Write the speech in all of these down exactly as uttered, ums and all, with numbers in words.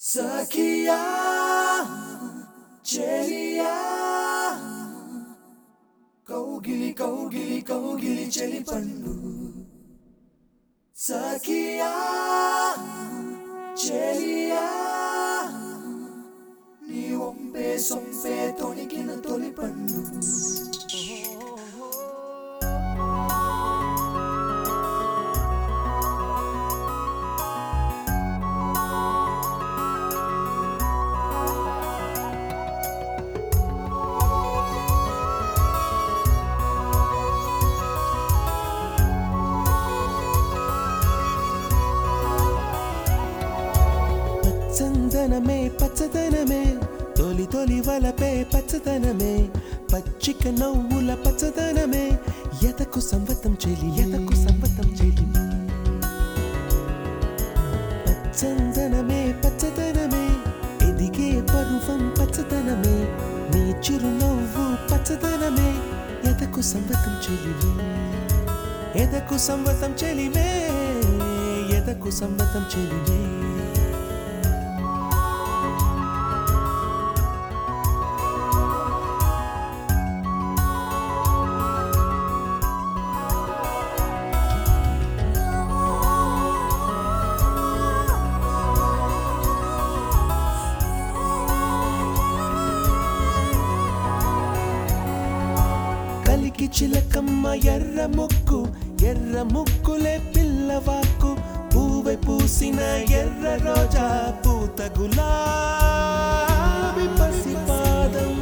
సఖియా చెలియా కౌగిలి కౌగిలి కౌగిలి చెలి పండు సఖియా చెలియా నీ ఒంపే సొంపే తొణికిన తొలి పండు చందనమే పచ్చదనమే తొలి తొలి వలపే పచ్చదనమే పచ్చిక నవ్వుల పచ్చదనమే ఎతకు సంవతం చెలి ఎతకు సంవతం చెలి పచ్చందనమే పచ్చదనమే ఎదిగే పరువం పచ్చదనమే నీ చిరునవ్వు పచ్చదనమే ఎతకు సంవతం చెలివే ఎదకు సంవతం చెలివే ఎదకు సంవతం చెలివే కలికి చిలకమ్మ ఎర్ర ముక్కు ఎర్ర ముక్కులే పిల్లవాకు పూవె పూసిన ఎర్ర రోజా పూత గులాబీ పసిపాదం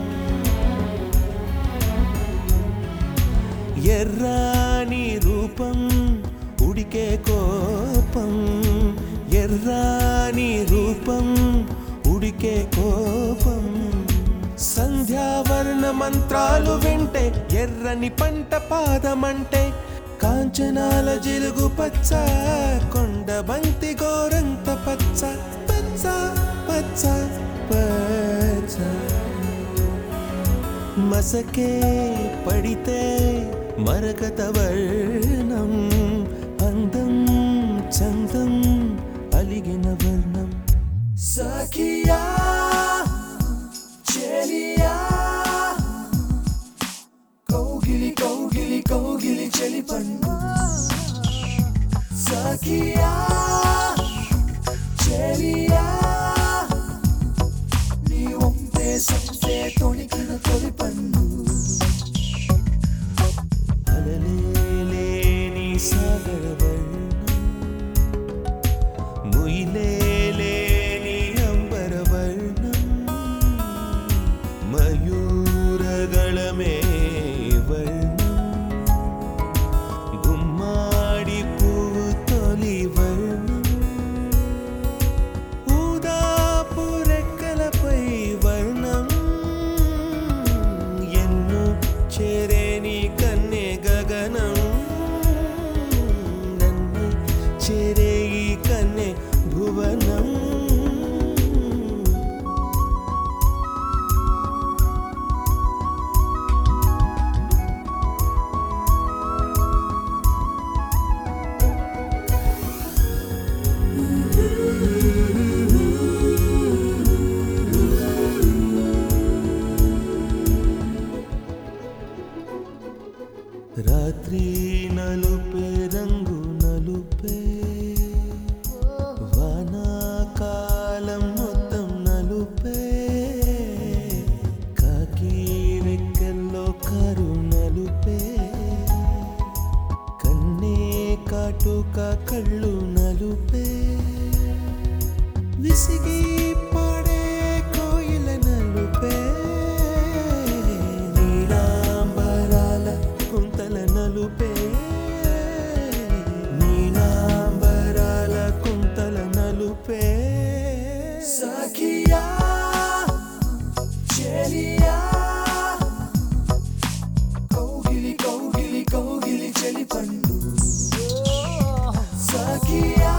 ఎర్రాని రూపం ఉడికే కోపం ఎర్రాని రూపం ఉడికే కోపం సంధ్యావర్ణ మంత్రాలు వింటే ఎర్రని పంట పాదమంటే కాంచనాల జిలుగు పచ్చ కొండ బంతి గోరంత పచ్చ పచ్చ పచ్చ పచ్చ మసకే పడితే మరకత వర్ణం అందం చందం అలిగిన వర్ణం సఖియా చెలియా కౌగిలి కౌగిలి కౌగిలి చెలి పండు సఖియా చెలియా నీ ఒంపే సొంపే తొణికిన తొలి పండు అలలేని సాగర వర్ణం ముయిలేని అంబర వర్ణం మయూరగళమే వర్ణం గుమ్మాడి పువ్వు తొలి వర్ణం ఊదాపు రెక్కలపై వర్ణం ఎన్ను చేరేని కన్నె గగనం నన్ను చేరే ఈ కన్నె భువనం రాత్రి నలుపే రంగు నలుపే వానాకాలం మొత్తం నలుపే కాకి రెక్కల్లో కారు నలుపే కన్నే కాటుక కళ్ళు నలుపే విసిగి పాడే కోయిల నలుపే కుంతల నలుపే నీలాంబరాల కుంతల నలుపే సఖియా చెలియా కౌగిలి కౌగిలి కౌగిలి చెలి పండు సఖియా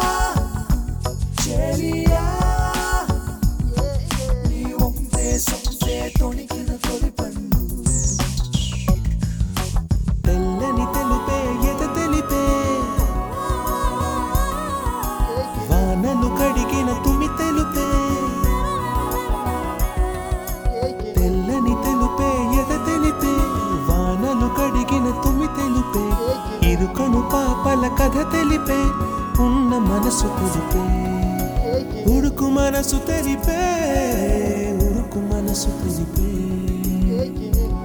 చెలియా నీ ఒంపే సొంపే తొణికిన తొలి పండు తెల్లని తెలుపే ఎద తెలిపే వానలు కడిగిన తుమి తెలు మనసు తెలిపే ఉడుకు మనసు తెలిపే ఉడుకు మనసు తెలిపే